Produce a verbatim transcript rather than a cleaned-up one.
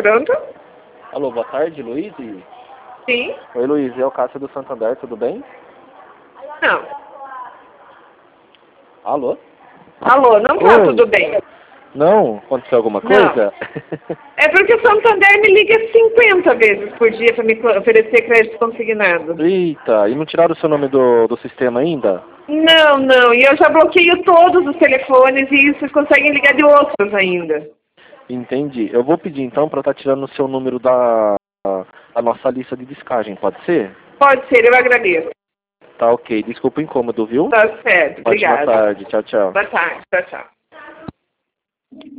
pronto? Alô, boa tarde, Luiz? Sim? Oi, Luiz, é o Cássio do Santander, tudo bem? Não. Alô? Alô, não tá Oi. tudo bem. Não? Aconteceu alguma Não. coisa? É porque o Santander me liga cinquenta vezes por dia para me oferecer crédito consignado. Eita, e não tiraram o seu nome do, do sistema ainda? Não, não, e eu já bloqueio todos os telefones e vocês conseguem ligar de outros ainda. Entendi. Eu vou pedir então para estar tirando o seu número da, da nossa lista de descagem, pode ser? Pode ser, eu agradeço. Tá ok. Desculpa o incômodo, viu? Tá certo, Ótima obrigada. tarde. Tchau, tchau. Boa tarde, tchau, tchau.